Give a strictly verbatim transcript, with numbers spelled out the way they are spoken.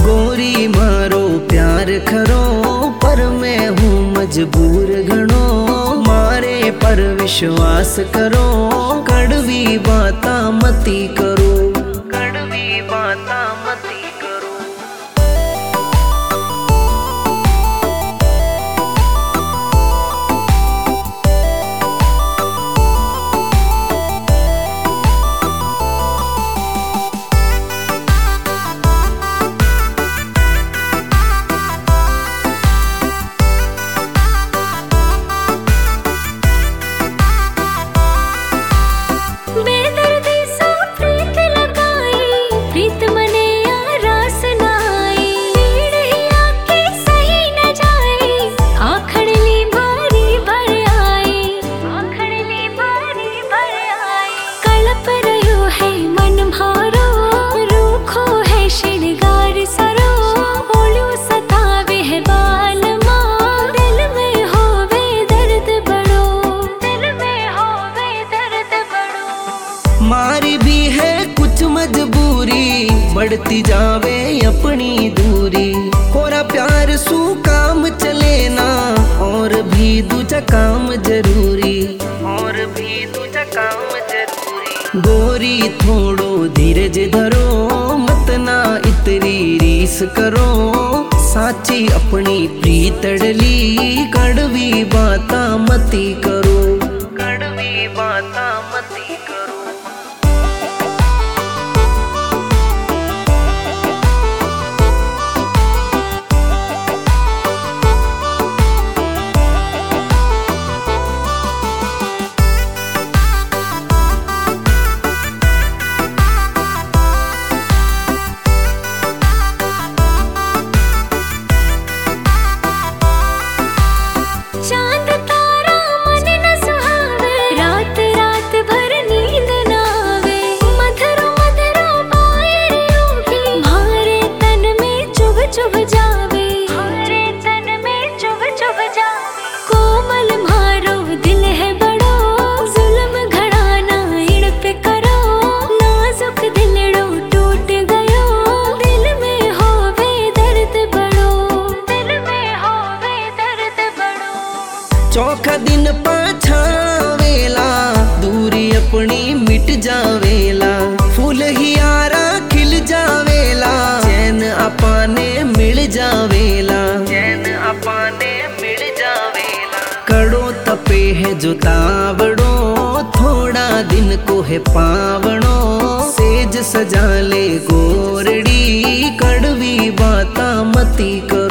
गोरी मारो प्यार खरो पर मैं हूँ मजबूर घणो, मारे पर विश्वास करो, कड़वी बाता मती करो, कड़वी बाता मती करो। मारी भी है कुछ मजबूरी, बढ़ती जावे अपनी दूरी, होरा प्यार सू काम चले ना, और भी दूजा काम जरूरी, और भी दूजा काम जरूरी। गोरी थोड़ो धीरज धरो, मत ना इतरी रीस करो, साची अपनी प्रीतड़ली, कड़वी बाता मती करो, कड़वी बाता मती करो। चौखा दिन पाछावेला, दूरी अपनी मिट जावेला, फूल हियारा खिल जावेला, चैन अपाने मिल जावेला, चैन अपाने मिल जावेला। कड़ो तपे है जो तावड़ो, थोड़ा दिन को है पावड़ो, सेज सजा ले गोरड़ी, कड़वी बाता मती करो।